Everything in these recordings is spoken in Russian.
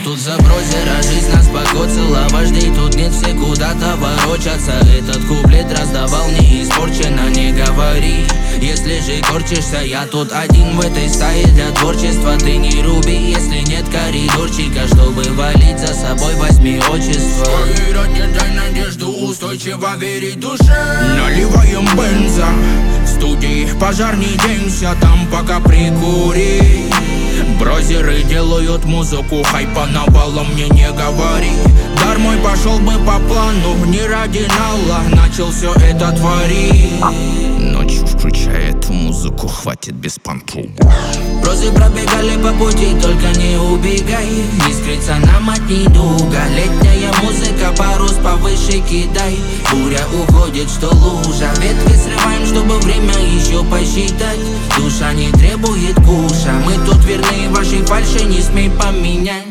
тут забросила, жизнь нас покоцала. Вождей тут нет, все куда-то ворочатся. Этот куплет раздавал не испорчено, не говори. Если же корчишься, я тут один в этой стае для творчества. Ты не руби, если нет коридорчика, чтобы валить за собой, возьми отчество. Нет, дай надежду, устойчиво верить душе. Наливаем бенза в студии, пожар не денься, там пока прикури. Брозеры делают музыку, хайпа навалом, мне не говори. Дар мой пошел бы по плану, не ради нала начал все это творить. Ночью включая эту музыку, хватит без понтов. Брозы пробегали по пути, только не убегай. Не скрыться нам от недуга. Летняя музыка, парус повыше кидай. Буря уходит, что лужа. Ветви срываем, чтобы время еще посчитать. Душа не требует куша. Мы тут верны вашей фальши, не смей поменять.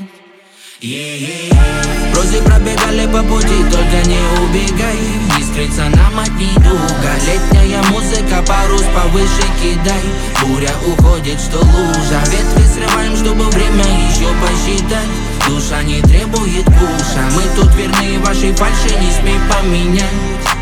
Брозы пробегали по пути, только не убегай. Не скрыться нам от недуга. Летняя музыка, парус повыше кидай. Буря уходит, что лужа. Ветви срываем, чтобы время еще посчитать. Душа не требует куша. Мы тут верны вашей фальши, не смей поменять.